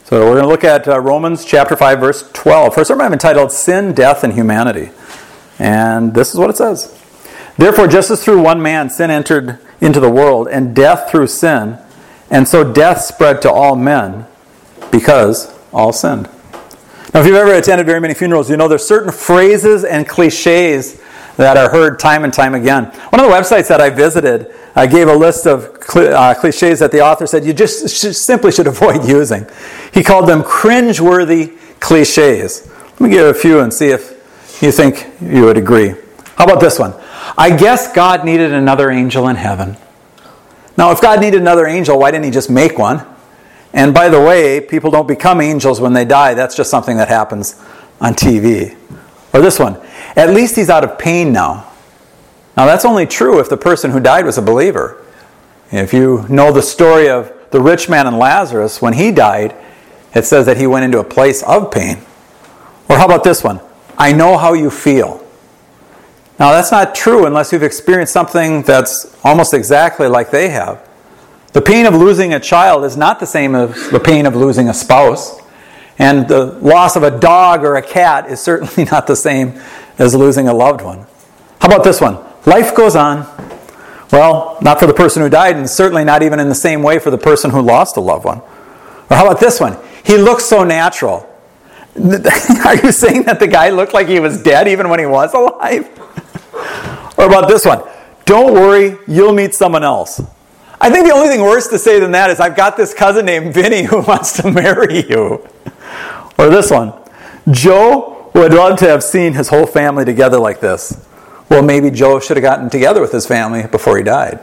So we're going to look at Romans chapter 5, verse 12. For a sermon I've entitled Sin, Death, and Humanity. And this is what it says. Therefore, just as through one man sin entered into the world, and death through sin, and so death spread to all men, because all sinned. Now, if you've ever attended very many funerals, you know there's certain phrases and cliches that are heard time and time again. One of the websites that I visited gave a list of cliches that the author said you just simply should avoid using. He called them cringe-worthy cliches. Let me give a few and see if you think you would agree. How about this one? I guess God needed another angel in heaven. Now, if God needed another angel, why didn't he just make one? And by the way, people don't become angels when they die. That's just something that happens on TV. Or this one. At least he's out of pain now. Now, that's only true if the person who died was a believer. If you know the story of the rich man and Lazarus, when he died, it says that he went into a place of pain. Or how about this one? I know how you feel. Now, that's not true unless you've experienced something that's almost exactly like they have. The pain of losing a child is not the same as the pain of losing a spouse. And the loss of a dog or a cat is certainly not the same as losing a loved one. How about this one? Life goes on. Well, not for the person who died, and certainly not even in the same way for the person who lost a loved one. Or how about this one? He looks so natural. Are you saying that the guy looked like he was dead even when he was alive? Or about this one? Don't worry, you'll meet someone else. I think the only thing worse to say than that is I've got this cousin named Vinny who wants to marry you. Or this one. Joe would love to have seen his whole family together like this. Well, maybe Joe should have gotten together with his family before he died.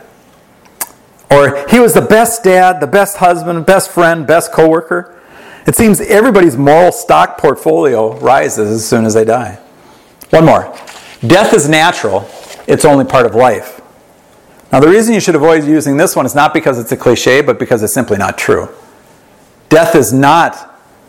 Or he was the best dad, the best husband, best friend, best coworker. It seems everybody's moral stock portfolio rises as soon as they die. One more. Death is natural. It's only part of life. Now, the reason you should avoid using this one is not because it's a cliche, but because it's simply not true. Death is not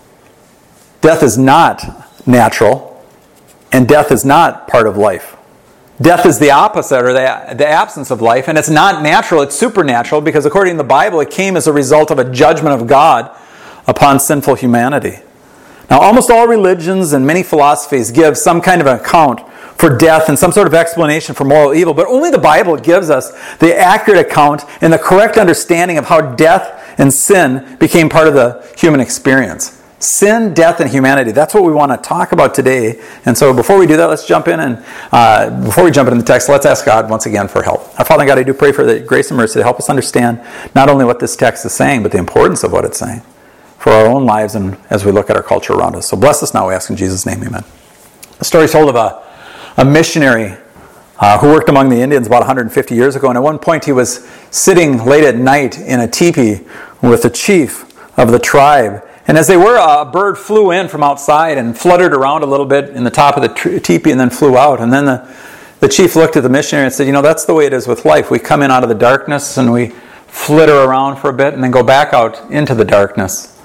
natural, and death is not part of life. Death is the opposite, or the absence of life, and it's not natural, it's supernatural, because according to the Bible, it came as a result of a judgment of God upon sinful humanity. Now, almost all religions and many philosophies give some kind of an account for death and some sort of explanation for moral evil, but only the Bible gives us the accurate account and the correct understanding of how death and sin became part of the human experience. Sin, death, and humanity. That's what we want to talk about today. And so before we do that, let's jump in. And before we jump into the text, let's ask God once again for help. Our Father God, I do pray for the grace and mercy to help us understand not only what this text is saying, but the importance of what it's saying for our own lives and as we look at our culture around us. So bless us now, we ask in Jesus' name, amen. The story is told of a missionary who worked among the Indians about 150 years ago. And at one point he was sitting late at night in a teepee with the chief of the tribe. And as they were, a bird flew in from outside and fluttered around a little bit in the top of the teepee and then flew out. And then the chief looked at the missionary and said, that's the way it is with life. We come in out of the darkness and we flitter around for a bit and then go back out into the darkness.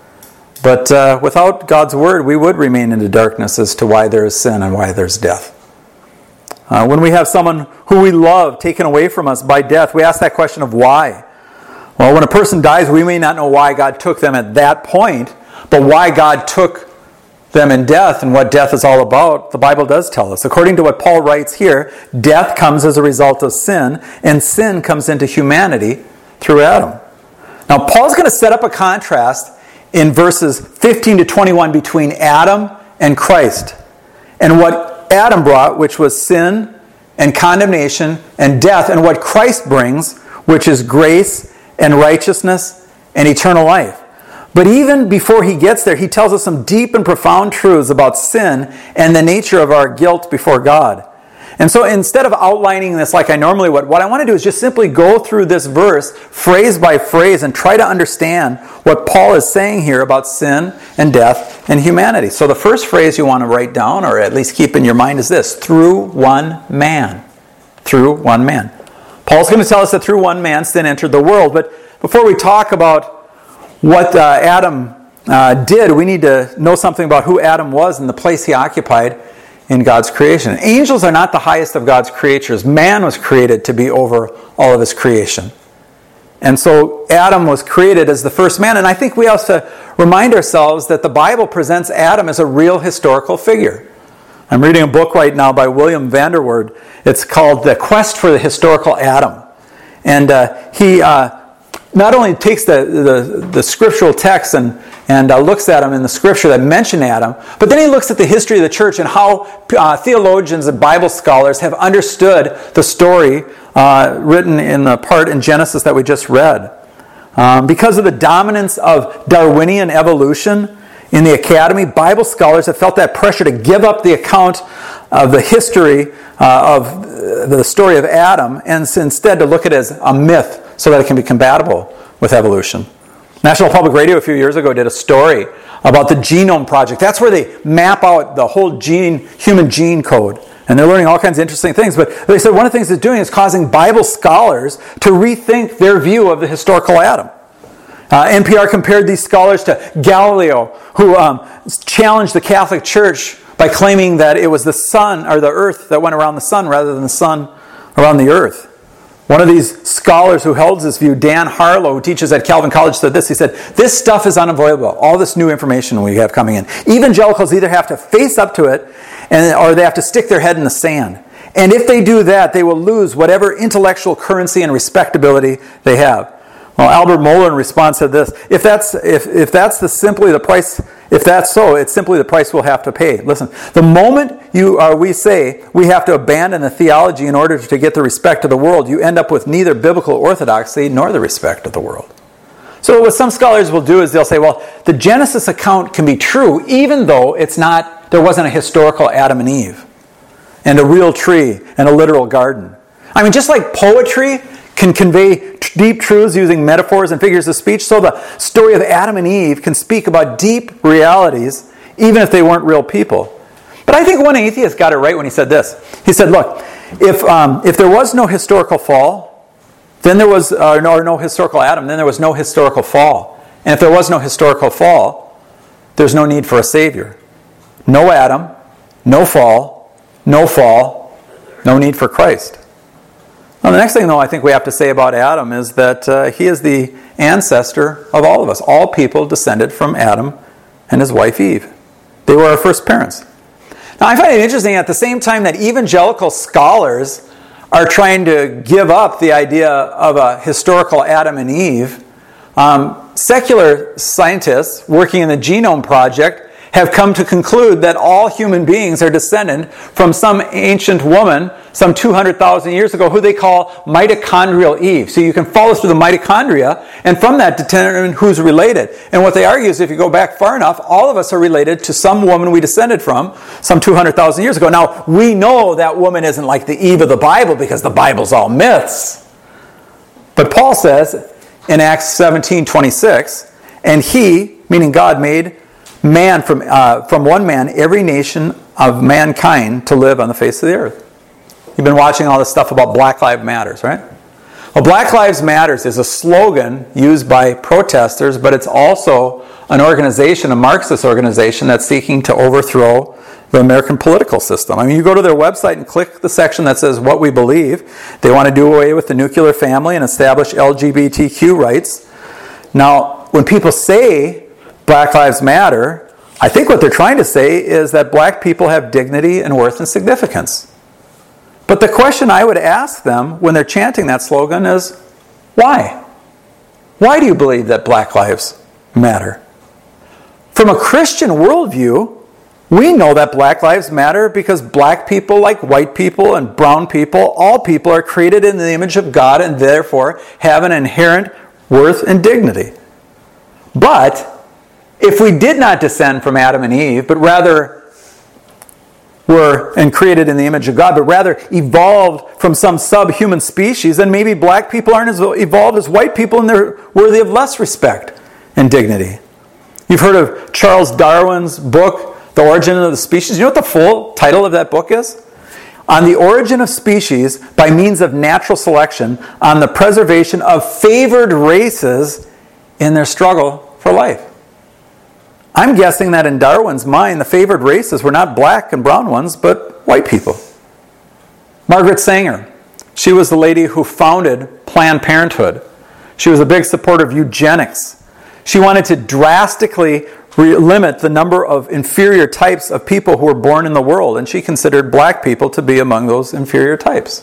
But without God's word, we would remain in the darkness as to why there is sin and why there's death. When we have someone who we love taken away from us by death, we ask that question of why. Well, when a person dies, we may not know why God took them at that point, but why God took them in death and what death is all about, the Bible does tell us. According to what Paul writes here, death comes as a result of sin, and sin comes into humanity through Adam. Now, Paul's going to set up a contrast in verses 15 to 21 between Adam and Christ, and what Adam brought, which was sin and condemnation and death, and what Christ brings, which is grace and righteousness and eternal life. But even before he gets there, he tells us some deep and profound truths about sin and the nature of our guilt before God. And so instead of outlining this like I normally would, what I want to do is just simply go through this verse phrase by phrase and try to understand what Paul is saying here about sin and death and humanity. So the first phrase you want to write down, or at least keep in your mind, is this: through one man. Through one man. Paul's going to tell us that through one man sin entered the world. But before we talk about what Adam did, we need to know something about who Adam was and the place he occupied in God's creation. Angels are not the highest of God's creatures. Man was created to be over all of his creation. And so Adam was created as the first man. And I think we have to remind ourselves that the Bible presents Adam as a real historical figure. I'm reading a book right now by William Vanderwoerd. It's called The Quest for the Historical Adam. And he not only takes the scriptural text and looks at them in the scripture that mention Adam, but then he looks at the history of the church and how theologians and Bible scholars have understood the story written in the part in Genesis that we just read. Because of the dominance of Darwinian evolution in the academy, Bible scholars have felt that pressure to give up the account of the history of the story of Adam and instead to look at it as a myth so that it can be compatible with evolution. National Public Radio a few years ago did a story about the Genome Project. That's where they map out the whole human gene code. And they're learning all kinds of interesting things. But they said one of the things it's doing is causing Bible scholars to rethink their view of the historical Adam. NPR compared these scholars to Galileo, who challenged the Catholic Church by claiming that it was the sun or the earth that went around the sun rather than the sun around the earth. One of these scholars who holds this view, Dan Harlow, who teaches at Calvin College, said this. He said, "This stuff is unavoidable, all this new information we have coming in. Evangelicals either have to face up to it or they have to stick their head in the sand. And if they do that, they will lose whatever intellectual currency and respectability they have." Well, Albert Mohler in response said this: If that's simply the price we'll have to pay. Listen, the moment we say we have to abandon the theology in order to get the respect of the world, you end up with neither biblical orthodoxy nor the respect of the world. So what some scholars will do is they'll say, well, the Genesis account can be true even though there wasn't a historical Adam and Eve and a real tree and a literal garden. I mean, just like poetry can convey deep truths using metaphors and figures of speech, so the story of Adam and Eve can speak about deep realities even if they weren't real people. But I think one atheist got it right when he said this. He said, look, if there was no historical fall, then there was no historical Adam, then there was no historical fall. And if there was no historical fall, there's no need for a Savior. No Adam, no fall, no need for Christ. Well, the next thing, though, I think we have to say about Adam is that he is the ancestor of all of us. All people descended from Adam and his wife Eve. They were our first parents. Now, I find it interesting at the same time that evangelical scholars are trying to give up the idea of a historical Adam and Eve. Secular scientists working in the Genome Project have come to conclude that all human beings are descended from some ancient woman some 200,000 years ago who they call mitochondrial Eve. So you can follow through the mitochondria and from that determine who's related. And what they argue is if you go back far enough, all of us are related to some woman we descended from some 200,000 years ago. Now, we know that woman isn't like the Eve of the Bible because the Bible's all myths. But Paul says in Acts 17:26, and he, meaning God, made man from one man every nation of mankind to live on the face of the earth. You've been watching all this stuff about Black Lives Matters, right? Well, Black Lives Matters is a slogan used by protesters, but it's also an organization, a Marxist organization, that's seeking to overthrow the American political system. I mean, you go to their website and click the section that says what we believe. They want to do away with the nuclear family and establish LGBTQ rights. Now, when people say Black Lives Matter, I think what they're trying to say is that black people have dignity and worth and significance. But the question I would ask them when they're chanting that slogan is, why? Why do you believe that Black Lives Matter? From a Christian worldview, we know that Black Lives Matter because black people, like white people and brown people, all people are created in the image of God and therefore have an inherent worth and dignity. But if we did not descend from Adam and Eve, but rather were and created in the image of God, but rather evolved from some subhuman species, then maybe black people aren't as evolved as white people and they're worthy of less respect and dignity. You've heard of Charles Darwin's book, The Origin of the Species. You know what the full title of that book is? On the Origin of Species by Means of Natural Selection, on the Preservation of Favored Races in Their Struggle for Life. I'm guessing that in Darwin's mind, the favored races were not black and brown ones, but white people. Margaret Sanger, she was the lady who founded Planned Parenthood. She was a big supporter of eugenics. She wanted to drastically limit the number of inferior types of people who were born in the world, and she considered black people to be among those inferior types.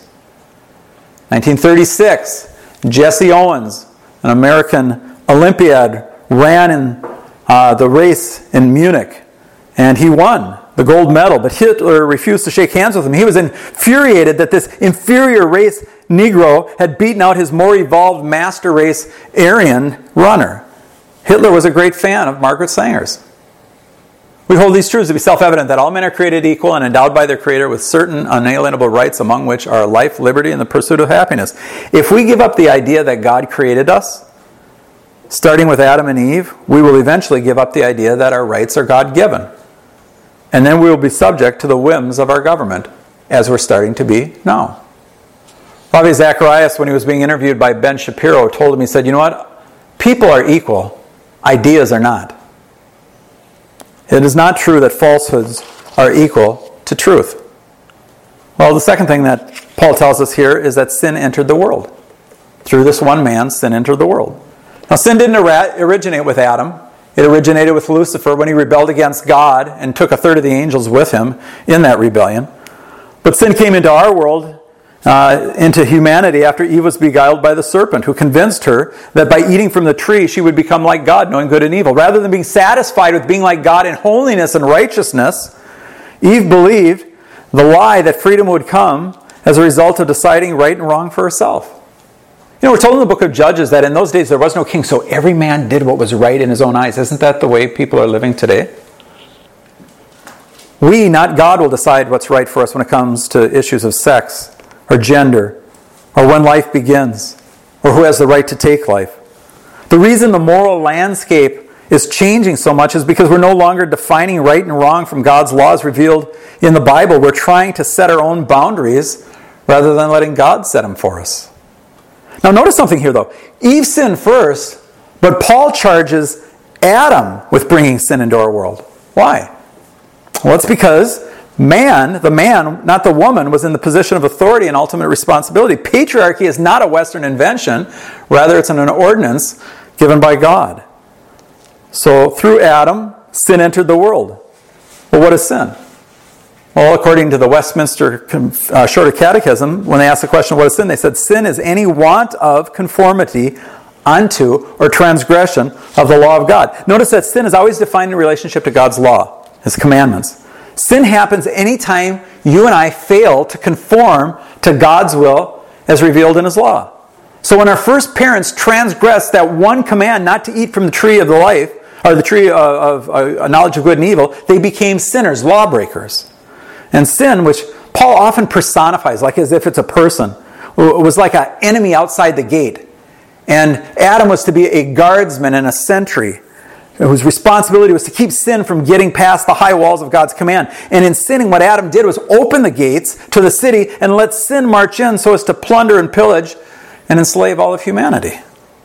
1936, Jesse Owens, an American Olympiad, ran in the race in Munich, and he won the gold medal, but Hitler refused to shake hands with him. He was infuriated that this inferior race Negro had beaten out his more evolved master race Aryan runner. Hitler was a great fan of Margaret Sanger's. We hold these truths to be self-evident, that all men are created equal and endowed by their Creator with certain unalienable rights, among which are life, liberty, and the pursuit of happiness. If we give up the idea that God created us, starting with Adam and Eve, we will eventually give up the idea that our rights are God-given. And then we will be subject to the whims of our government, as we're starting to be now. Ravi Zacharias, when he was being interviewed by Ben Shapiro, told him, he said, you know what? People are equal. Ideas are not. It is not true that falsehoods are equal to truth. Well, the second thing that Paul tells us here is that sin entered the world. Through this one man, sin entered the world. Now, sin didn't originate with Adam. It originated with Lucifer when he rebelled against God and took a third of the angels with him in that rebellion. But sin came into our world, into humanity, after Eve was beguiled by the serpent, who convinced her that by eating from the tree she would become like God, knowing good and evil. Rather than being satisfied with being like God in holiness and righteousness, Eve believed the lie that freedom would come as a result of deciding right and wrong for herself. You know, we're told in the book of Judges that in those days there was no king, so every man did what was right in his own eyes. Isn't that the way people are living today? We, not God, will decide what's right for us when it comes to issues of sex or gender or when life begins or who has the right to take life. The reason the moral landscape is changing so much is because we're no longer defining right and wrong from God's laws revealed in the Bible. We're trying to set our own boundaries rather than letting God set them for us. Now notice something here though. Eve sinned first, but Paul charges Adam with bringing sin into our world. Why? Well, it's because the man, not the woman, was in the position of authority and ultimate responsibility. Patriarchy is not a Western invention. Rather, it's an ordinance given by God. So through Adam, sin entered the world. Well, what is sin? Well, according to the Westminster Shorter Catechism, when they asked the question, what is sin? They said, sin is any want of conformity unto or transgression of the law of God. Notice that sin is always defined in relationship to God's law, His commandments. Sin happens anytime you and I fail to conform to God's will as revealed in His law. So when our first parents transgressed that one command not to eat from the tree of the life, or the tree of knowledge of good and evil, they became sinners, lawbreakers. And sin, which Paul often personifies, like as if it's a person, was like an enemy outside the gate. And Adam was to be a guardsman and a sentry, whose responsibility was to keep sin from getting past the high walls of God's command. And in sinning, what Adam did was open the gates to the city and let sin march in so as to plunder and pillage and enslave all of humanity.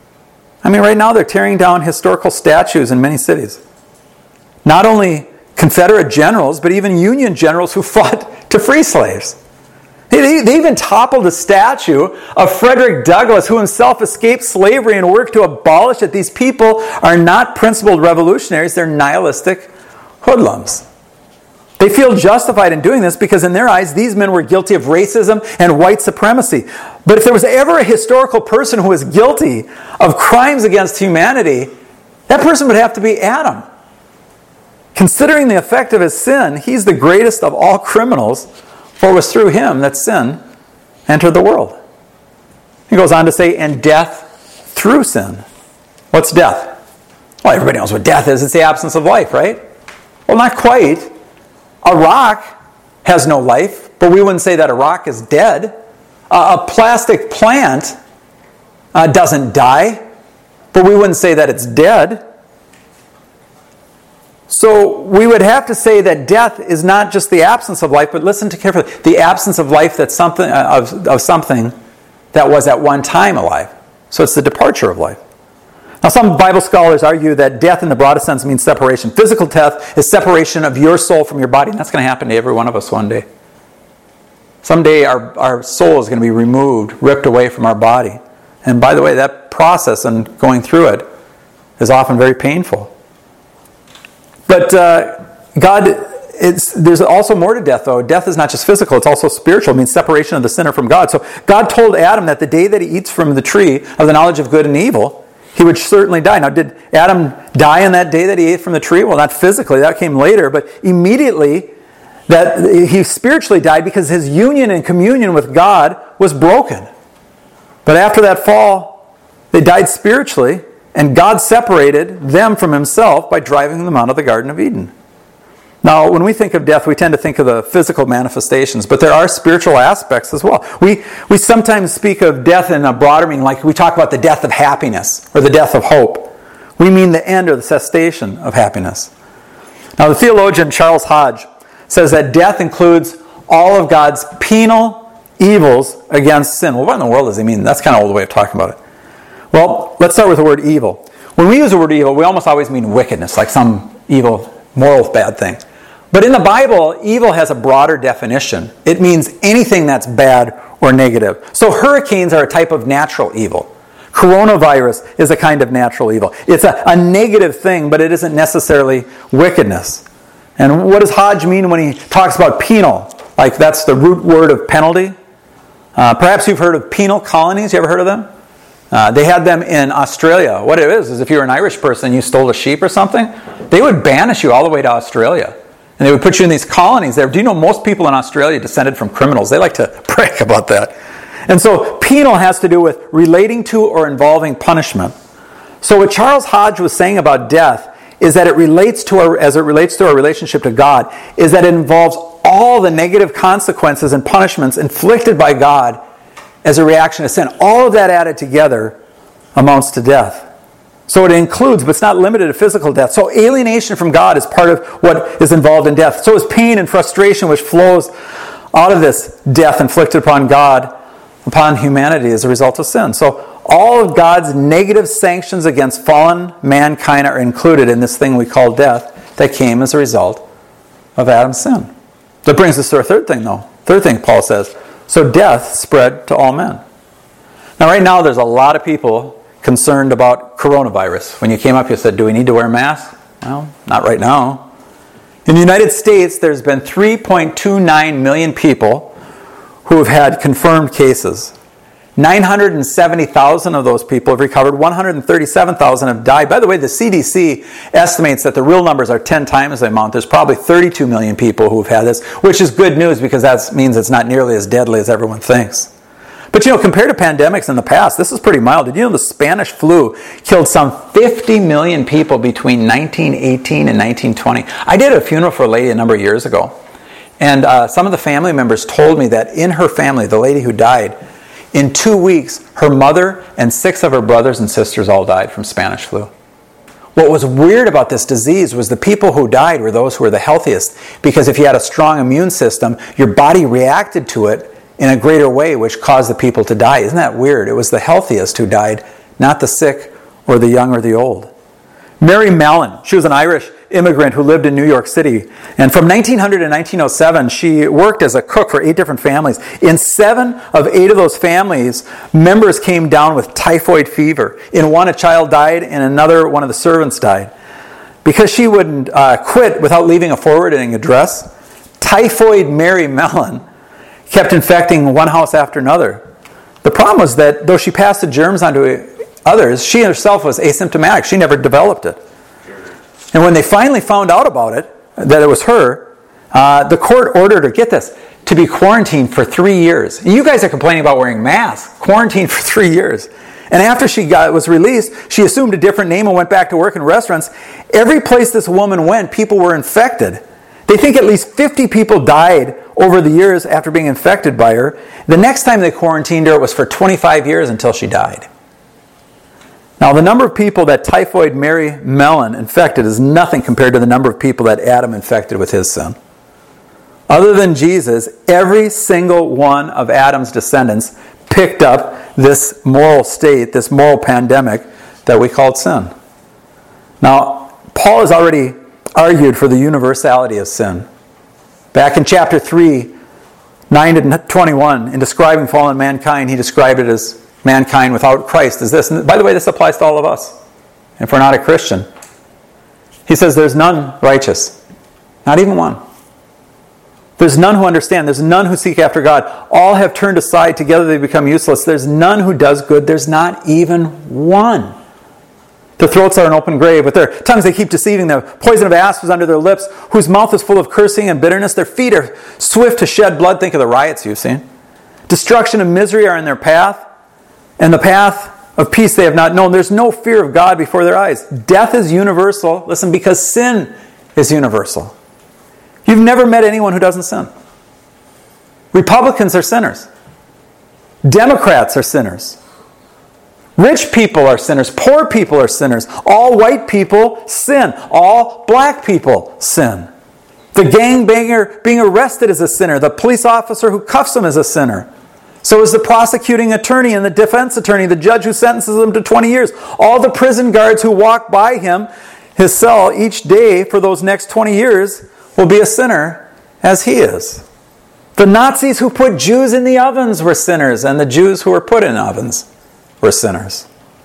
I mean, right now they're tearing down historical statues in many cities. Not only Confederate generals, but even Union generals who fought to free slaves. They even toppled a statue of Frederick Douglass, who himself escaped slavery and worked to abolish it. These people are not principled revolutionaries, they're nihilistic hoodlums. They feel justified in doing this because in their eyes, these men were guilty of racism and white supremacy. But if there was ever a historical person who was guilty of crimes against humanity, that person would have to be Adam. Considering the effect of his sin, he's the greatest of all criminals, for it was through him that sin entered the world. He goes on to say, and death through sin. What's death? Well, everybody knows what death is. It's the absence of life, right? Well, not quite. A rock has no life, but we wouldn't say that a rock is dead. A plastic plant doesn't die, but we wouldn't say that it's dead. So we would have to say that death is not just the absence of life, but listen to carefully, the absence of life that's something of something that was at one time alive. So it's the departure of life. Now some Bible scholars argue that death in the broadest sense means separation. Physical death is separation of your soul from your body, and that's going to happen to every one of us one day. Someday our soul is going to be removed, ripped away from our body. And by the way, that process and going through it is often very painful. But there's also more to death, though. Death is not just physical, it's also spiritual. It means separation of the sinner from God. So God told Adam that the day that he eats from the tree of the knowledge of good and evil, he would certainly die. Now, did Adam die on that day that he ate from the tree? Well, not physically. That came later. But immediately, that he spiritually died because his union and communion with God was broken. But after that fall, they died spiritually, and God separated them from himself by driving them out of the Garden of Eden. Now, when we think of death, we tend to think of the physical manifestations, but there are spiritual aspects as well. We sometimes speak of death in a broader meaning, like we talk about the death of happiness or the death of hope. We mean the end or the cessation of happiness. Now, the theologian Charles Hodge says that death includes all of God's penal evils against sin. Well, what in the world does he mean? That's kind of an old way of talking about it. Well, let's start with the word evil. When we use the word evil, we almost always mean wickedness, like some evil, moral bad thing. But in the Bible, evil has a broader definition. It means anything that's bad or negative. So hurricanes are a type of natural evil. Coronavirus is a kind of natural evil. It's a negative thing, but it isn't necessarily wickedness. And what does Hodge mean when he talks about penal? Like that's the root word of penalty. Perhaps you've heard of penal colonies. You ever heard of them? They had them in Australia. What it is if you're an Irish person and you stole a sheep or something, they would banish you all the way to Australia. And they would put you in these colonies there. Do you know most people in Australia descended from criminals? They like to brag about that. And so penal has to do with relating to or involving punishment. So what Charles Hodge was saying about death is that as it relates to our relationship to God, is that it involves all the negative consequences and punishments inflicted by God as a reaction to sin. All of that added together amounts to death. So it includes, but it's not limited to physical death. So alienation from God is part of what is involved in death. So is pain and frustration which flows out of this death inflicted upon God, upon humanity as a result of sin. So all of God's negative sanctions against fallen mankind are included in this thing we call death that came as a result of Adam's sin. That brings us to our third thing, though. Third thing Paul says. So death spread to all men. Now right now there's a lot of people concerned about coronavirus. When you came up, you said, do we need to wear masks? Well, not right now. In the United States, there's been 3.29 million people who have had confirmed cases. 970,000 of those people have recovered. 137,000 have died. By the way, the CDC estimates that the real numbers are 10 times the amount. There's probably 32 million people who have had this, which is good news because that means it's not nearly as deadly as everyone thinks. But compared to pandemics in the past, this is pretty mild. Did you know the Spanish flu killed some 50 million people between 1918 and 1920? I did a funeral for a lady a number of years ago. And some of the family members told me that in her family, the lady who died, in 2 weeks, her mother and 6 of her brothers and sisters all died from Spanish flu. What was weird about this disease was the people who died were those who were the healthiest. Because if you had a strong immune system, your body reacted to it in a greater way, which caused the people to die. Isn't that weird? It was the healthiest who died, not the sick or the young or the old. Mary Mallon, she was an Irish immigrant who lived in New York City. And from 1900 to 1907, she worked as a cook for 8 different families. In 7 of 8 of those families, members came down with typhoid fever. In one, a child died, and another, one of the servants died. Because she wouldn't quit without leaving a forwarding address, Typhoid Mary Mallon kept infecting one house after another. The problem was that though she passed the germs on to others, she herself was asymptomatic. She never developed it. And when they finally found out about it, that it was her, the court ordered her, get this, to be quarantined for 3 years. And you guys are complaining about wearing masks. Quarantined for 3 years. And after she was released, she assumed a different name and went back to work in restaurants. Every place this woman went, people were infected. They think at least 50 people died over the years after being infected by her. The next time they quarantined her, it was for 25 years until she died. Now, the number of people that Typhoid Mary Mallon infected is nothing compared to the number of people that Adam infected with his sin. Other than Jesus, every single one of Adam's descendants picked up this moral state, this moral pandemic that we called sin. Now, Paul has already argued for the universality of sin. Back in chapter 3, 9 to 21, in describing fallen mankind, he described it as mankind without Christ is this. And by the way, this applies to all of us. if we're not a Christian. He says there's none righteous. Not even one. There's none who understand. There's none who seek after God. All have turned aside. Together they become useless. There's none who does good. There's not even one. Their throats are an open grave. With their tongues they keep deceiving. The poison of asps is under their lips, whose mouth is full of cursing and bitterness. Their feet are swift to shed blood. Think of the riots you've seen. Destruction and misery are in their path, and the path of peace they have not known. There's no fear of God before their eyes. Death is universal, listen, because sin is universal. You've never met anyone who doesn't sin. Republicans are sinners. Democrats are sinners. Rich people are sinners. Poor people are sinners. All white people sin. All black people sin. The gangbanger being arrested is a sinner. The police officer who cuffs him is a sinner. So is the prosecuting attorney and the defense attorney, the judge who sentences him to 20 years. All the prison guards who walk by him, his cell, each day for those next 20 years will be a sinner as he is. The Nazis who put Jews in the ovens were sinners, and the Jews who were put in ovens were sinners.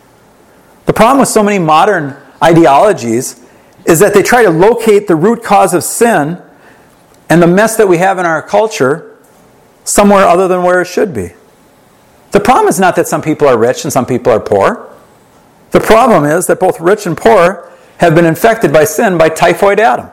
The problem with so many modern ideologies is that they try to locate the root cause of sin and the mess that we have in our culture somewhere other than where it should be. The problem is not that some people are rich and some people are poor. The problem is that both rich and poor have been infected by sin by typhoid Adam.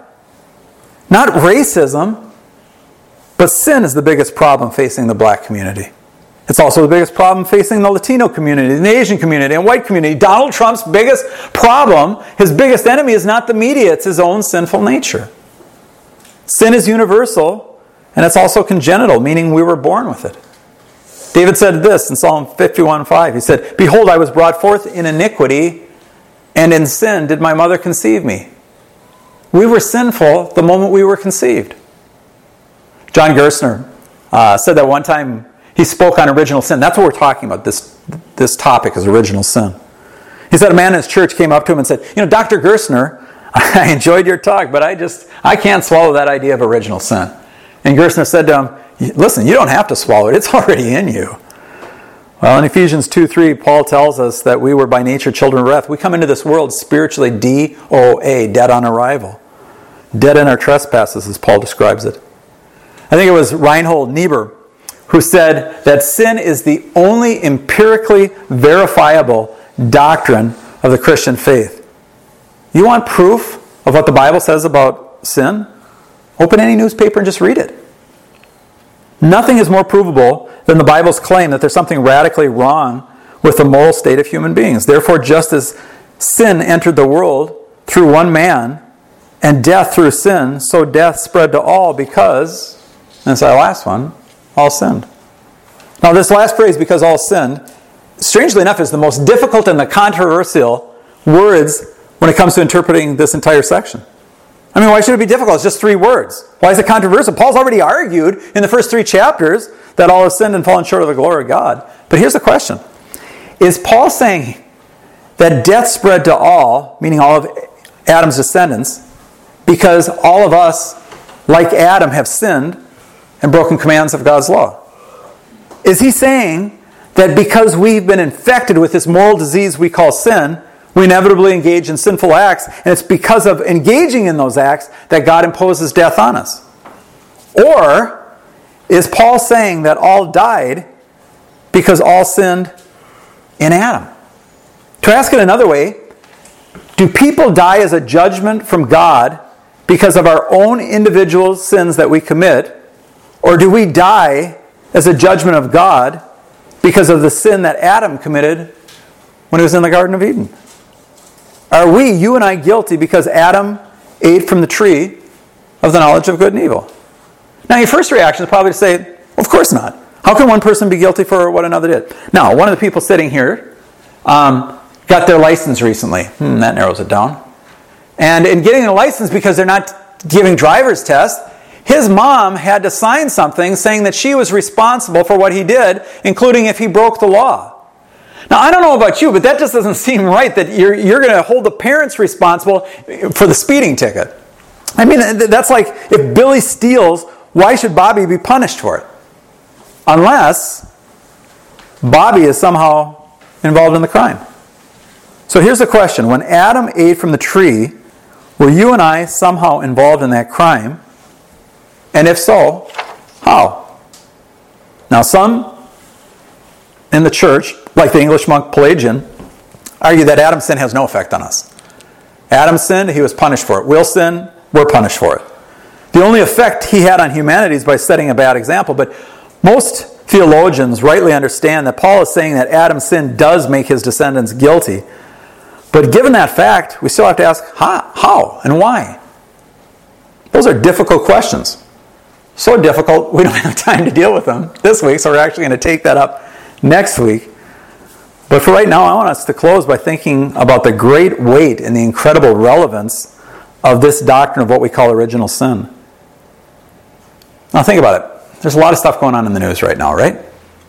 Not racism, but sin is the biggest problem facing the black community. It's also the biggest problem facing the Latino community, the Asian community, and white community. Donald Trump's biggest problem, his biggest enemy, is not the media, it's his own sinful nature. Sin is universal, and it's also congenital, meaning we were born with it. David said this in Psalm 51:5. He said, "Behold, I was brought forth in iniquity, and in sin did my mother conceive me." We were sinful the moment we were conceived. John Gerstner said that one time he spoke on original sin. That's what we're talking about. This topic is original sin. He said a man in his church came up to him and said, Dr. Gerstner, I enjoyed your talk, but I can't swallow that idea of original sin. And Gerstner said to him, listen, you don't have to swallow it. It's already in you. Well, in Ephesians 2:3, Paul tells us that we were by nature children of wrath. We come into this world spiritually DOA, dead on arrival. Dead in our trespasses, as Paul describes it. I think it was Reinhold Niebuhr who said that sin is the only empirically verifiable doctrine of the Christian faith. You want proof of what the Bible says about sin? Open any newspaper and just read it. Nothing is more provable than the Bible's claim that there's something radically wrong with the moral state of human beings. Therefore, just as sin entered the world through one man, and death through sin, so death spread to all because, and that's our last one, all sinned. Now this last phrase, because all sinned, strangely enough is the most difficult and the controversial words when it comes to interpreting this entire section. I mean, why should it be difficult? It's just 3 words. Why is it controversial? Paul's already argued in the first 3 chapters that all have sinned and fallen short of the glory of God. But here's the question. Is Paul saying that death spread to all, meaning all of Adam's descendants, because all of us, like Adam, have sinned and broken commands of God's law? Is he saying that because we've been infected with this moral disease we call sin, we inevitably engage in sinful acts, and it's because of engaging in those acts that God imposes death on us? Or is Paul saying that all died because all sinned in Adam? To ask it another way, do people die as a judgment from God because of our own individual sins that we commit, or do we die as a judgment of God because of the sin that Adam committed when he was in the Garden of Eden? Are we, you and I, guilty because Adam ate from the tree of the knowledge of good and evil? Now, your first reaction is probably to say, well, of course not. How can one person be guilty for what another did? Now, one of the people sitting here got their license recently. That narrows it down. And in getting a license, because they're not giving driver's tests, his mom had to sign something saying that she was responsible for what he did, including if he broke the law. Now, I don't know about you, but that just doesn't seem right that you're going to hold the parents responsible for the speeding ticket. I mean, that's like if Billy steals, why should Bobby be punished for it? Unless Bobby is somehow involved in the crime. So here's the question. When Adam ate from the tree, were you and I somehow involved in that crime? And if so, how? Now some in the church, like the English monk Pelagian, argue that Adam's sin has no effect on us. Adam sinned, he was punished for it. We'll sin, we're punished for it. The only effect he had on humanity is by setting a bad example. But most theologians rightly understand that Paul is saying that Adam's sin does make his descendants guilty. But given that fact, we still have to ask, how and why? Those are difficult questions. So difficult, we don't have time to deal with them this week, so we're actually going to take that up next week. But for right now, I want us to close by thinking about the great weight and the incredible relevance of this doctrine of what we call original sin. Now think about it. There's a lot of stuff going on in the news right now, right?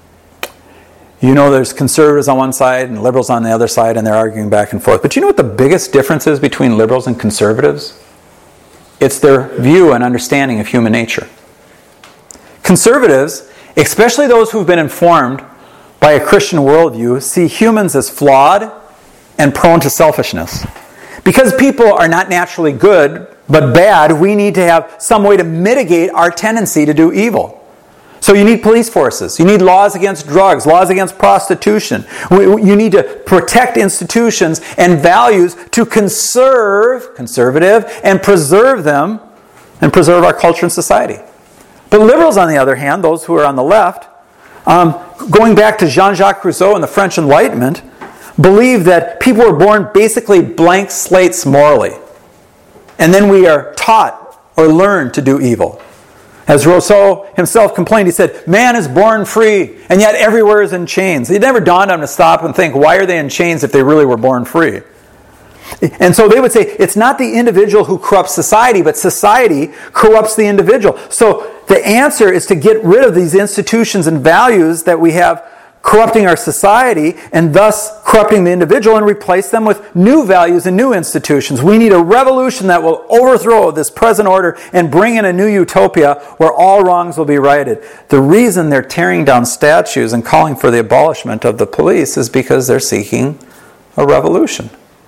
You know there's conservatives on one side and liberals on the other side, and they're arguing back and forth. But you know what the biggest difference is between liberals and conservatives? It's their view and understanding of human nature. Conservatives, especially those who've been informed by a Christian worldview, see humans as flawed and prone to selfishness. Because people are not naturally good, but bad, we need to have some way to mitigate our tendency to do evil. So you need police forces. You need laws against drugs, laws against prostitution. You need to protect institutions and values to conservative, and preserve them, and preserve our culture and society. But liberals, on the other hand, those who are on the left, going back to Jean-Jacques Rousseau and the French Enlightenment, believe that people were born basically blank slates morally. And then we are taught or learn to do evil. As Rousseau himself complained, he said, man is born free, and yet everywhere is in chains. It never dawned on him to stop and think, why are they in chains if they really were born free? And so they would say, it's not the individual who corrupts society, but society corrupts the individual. So the answer is to get rid of these institutions and values that we have corrupting our society and thus corrupting the individual, and replace them with new values and new institutions. We need a revolution that will overthrow this present order and bring in a new utopia where all wrongs will be righted. The reason they're tearing down statues and calling for the abolishment of the police is because they're seeking a revolution.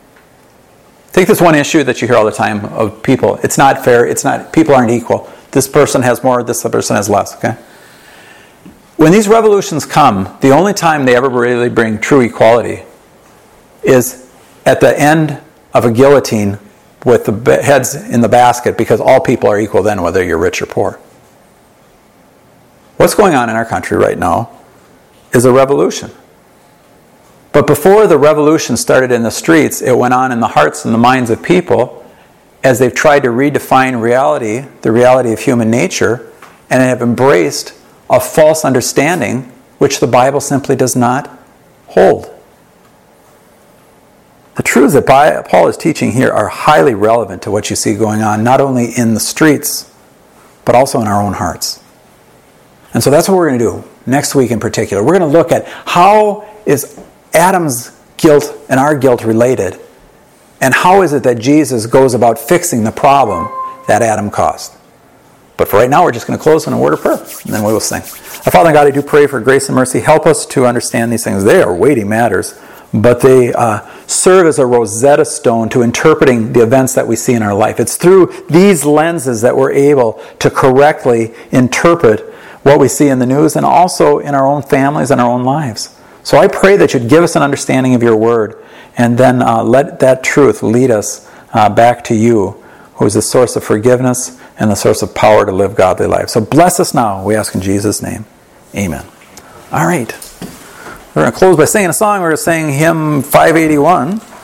Take this one issue that you hear all the time of people. It's not fair. People aren't equal. This person has more, this person has less. Okay? When these revolutions come, the only time they ever really bring true equality is at the end of a guillotine with the heads in the basket, because all people are equal then, whether you're rich or poor. What's going on in our country right now is a revolution. But before the revolution started in the streets, it went on in the hearts and the minds of people as they've tried to redefine reality, the reality of human nature, and have embraced a false understanding which the Bible simply does not hold. The truths that Paul is teaching here are highly relevant to what you see going on, not only in the streets, but also in our own hearts. And so that's what we're going to do next week in particular. We're going to look at how is Adam's guilt and our guilt related, and how is it that Jesus goes about fixing the problem that Adam caused. But for right now, we're just going to close in a word of prayer, and then we will sing. Our Father God, I do pray for grace and mercy. Help us to understand these things. They are weighty matters, but they serve as a Rosetta Stone to interpreting the events that we see in our life. It's through these lenses that we're able to correctly interpret what we see in the news and also in our own families and our own lives. So I pray that you'd give us an understanding of your word, and then let that truth lead us back to you, who is the source of forgiveness and the source of power to live godly lives. So bless us now, we ask in Jesus' name. Amen. All right. We're going to close by singing a song. We're going to sing hymn 581.